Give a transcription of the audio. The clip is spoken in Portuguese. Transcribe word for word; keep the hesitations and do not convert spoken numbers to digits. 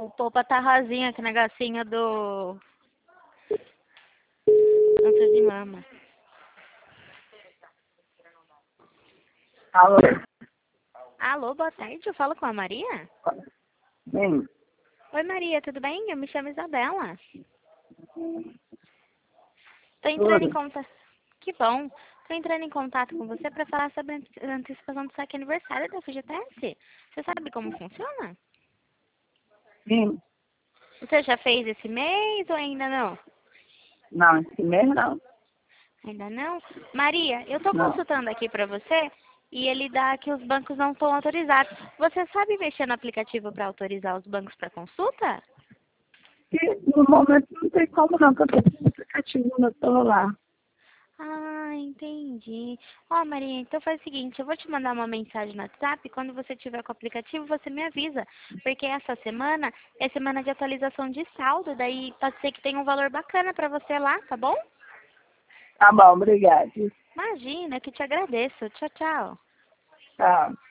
O Poupa tá rasinha, que negocinho do... Câncer de mama. Alô? Alô, boa tarde, eu falo com a Maria? Sim. Oi, Maria, tudo bem? Eu me chamo Isabela. Tô entrando em Tudo. contato... Que bom. Tô entrando em contato com você para falar sobre a antecipação do saque aniversário da F G T S. Você sabe como funciona? Sim. Você já fez esse mês ou ainda não? Não, esse mês não. Ainda não? Maria, eu tô Não. consultando aqui para você e ele dá que os bancos não estão autorizados. Você sabe mexer no aplicativo para autorizar os bancos para consulta? E no momento não tem como não, porque eu tô com o aplicativo no celular. Ah, entendi. Ó, Maria, então faz o seguinte, eu vou te mandar uma mensagem no WhatsApp, quando você tiver com o aplicativo, você me avisa, porque essa semana é semana de atualização de saldo, daí pode ser que tenha um valor bacana pra você lá, tá bom? Tá bom, obrigado. Imagina, que te agradeço. Tchau, tchau. Tchau.